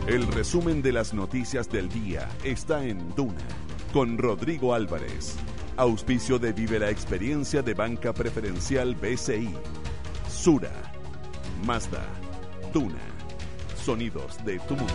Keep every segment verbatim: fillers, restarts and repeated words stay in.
El resumen de las noticias del día está en Duna, con Rodrigo Álvarez. Auspicio de Vive la Experiencia de Banca Preferencial B C I. Sura, Mazda, Duna. Sonidos de tu mundo.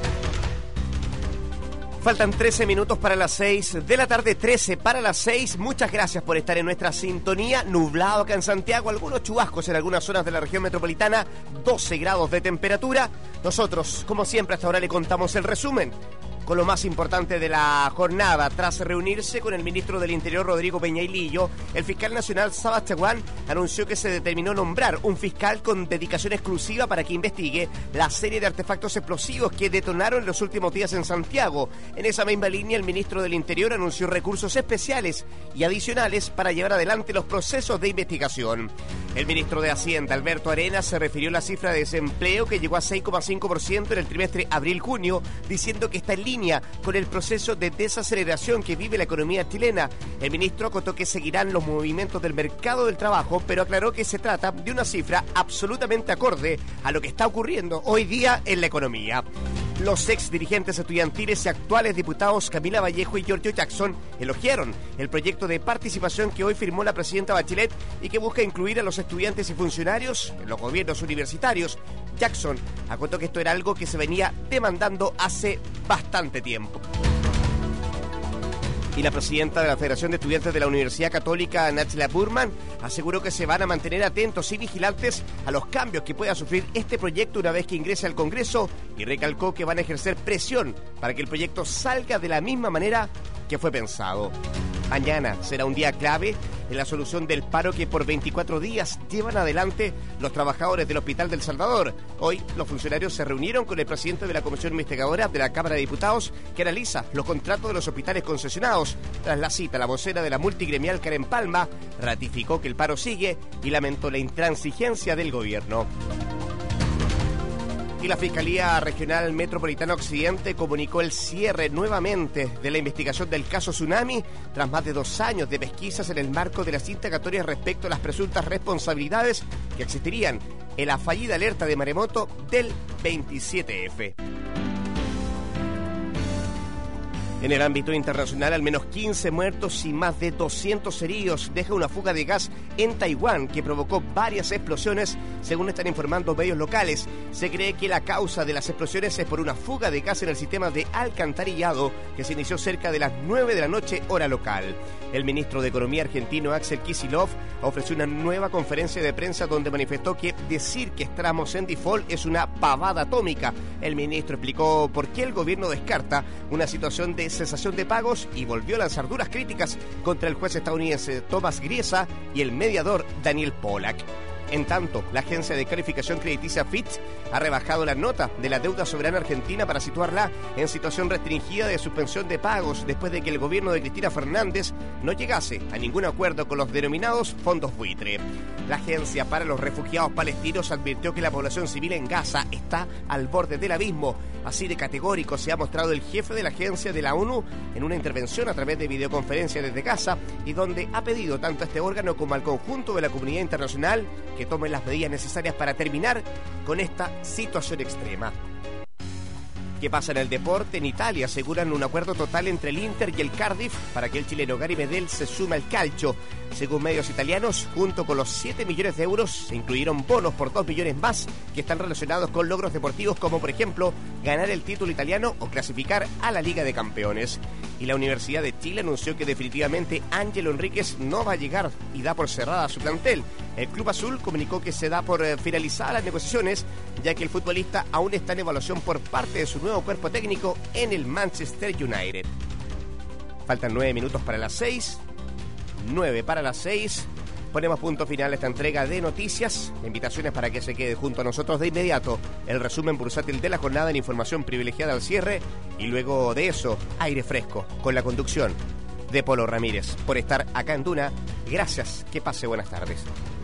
Faltan trece minutos para las seis de la tarde, trece para las seis. Muchas gracias por estar en nuestra sintonía. Nublado acá en Santiago, algunos chubascos en algunas zonas de la región metropolitana, doce grados de temperatura. Nosotros, como siempre, hasta ahora le contamos el resumen con lo más importante de la jornada. Tras reunirse con el ministro del Interior, Rodrigo Peñailillo, el fiscal nacional Sabas Chaguán anunció que se determinó nombrar un fiscal con dedicación exclusiva para que investigue la serie de artefactos explosivos que detonaron en los últimos días en Santiago. En esa misma línea, el ministro del Interior anunció recursos especiales y adicionales para llevar adelante los procesos de investigación. El ministro de Hacienda, Alberto Arenas, se refirió a la cifra de desempleo que llegó a seis coma cinco por ciento en el trimestre abril-junio, diciendo que está en línea con el proceso de desaceleración que vive la economía chilena. El ministro acotó que seguirán los movimientos del mercado del trabajo, pero aclaró que se trata de una cifra absolutamente acorde a lo que está ocurriendo hoy día en la economía. Los ex dirigentes estudiantiles y actuales diputados Camila Vallejo y Giorgio Jackson elogiaron el proyecto de participación que hoy firmó la presidenta Bachelet y que busca incluir a los estudiantes y funcionarios en los gobiernos universitarios. Jackson acotó que esto era algo que se venía demandando hace bastante tiempo. Y la presidenta de la Federación de Estudiantes de la Universidad Católica, Nachla Burman, aseguró que se van a mantener atentos y vigilantes a los cambios que pueda sufrir este proyecto una vez que ingrese al Congreso, y recalcó que van a ejercer presión para que el proyecto salga de la misma manera que fue pensado. Mañana será un día clave en la solución del paro que por veinticuatro días llevan adelante los trabajadores del Hospital del Salvador. Hoy los funcionarios se reunieron con el presidente de la Comisión Investigadora de la Cámara de Diputados, que analiza los contratos de los hospitales concesionados. Tras la cita, la vocera de la multigremial, Karen Palma, ratificó que el paro sigue y lamentó la intransigencia del gobierno. Y la Fiscalía Regional Metropolitana Occidente comunicó el cierre nuevamente de la investigación del caso Tsunami tras más de dos años de pesquisas en el marco de las indagatorias respecto a las presuntas responsabilidades que existirían en la fallida alerta de maremoto del veintisiete efe. En el ámbito internacional, al menos quince muertos y más de doscientos heridos deja una fuga de gas en Taiwán que provocó varias explosiones, según están informando medios locales. Se cree que la causa de las explosiones es por una fuga de gas en el sistema de alcantarillado que se inició cerca de las nueve de la noche, hora local. El ministro de Economía argentino, Axel Kicillof, ofreció una nueva conferencia de prensa donde manifestó que decir que estamos en default es una pavada atómica. El ministro explicó por qué el gobierno descarta una situación de cesación de pagos y volvió a lanzar duras críticas contra el juez estadounidense Thomas Griesa y el mediador Daniel Pollack. En tanto, la agencia de calificación crediticia Fitch ha rebajado la nota de la deuda soberana argentina para situarla en situación restringida de suspensión de pagos después de que el gobierno de Cristina Fernández no llegase a ningún acuerdo con los denominados fondos buitre. La Agencia para los Refugiados Palestinos advirtió que la población civil en Gaza está al borde del abismo. Así de categórico se ha mostrado el jefe de la agencia de la ONU en una intervención a través de videoconferencia desde Gaza, y donde ha pedido tanto a este órgano como al conjunto de la comunidad internacional que tomen las medidas necesarias para terminar con esta situación extrema. ¿Qué pasa en el deporte? En Italia aseguran un acuerdo total entre el Inter y el Cardiff para que el chileno Gary Medel se sume al calcio. Según medios italianos, junto con los siete millones de euros, se incluyeron bonos por dos millones más que están relacionados con logros deportivos como, por ejemplo, ganar el título italiano o clasificar a la Liga de Campeones. Y la Universidad de Chile anunció que definitivamente Ángelo Enríquez no va a llegar y da por cerrada su plantel. El Club Azul comunicó que se da por finalizadas las negociaciones, ya que el futbolista aún está en evaluación por parte de su nuevo cuerpo técnico en el Manchester United. Faltan nueve minutos para las seis. Nueve para las seis. Ponemos punto final a esta entrega de noticias. La invitación es para que se quede junto a nosotros de inmediato. El resumen bursátil de la jornada en información privilegiada al cierre. Y luego de eso, aire fresco, con la conducción de Polo Ramírez. Por estar acá en Duna, gracias. Que pase buenas tardes.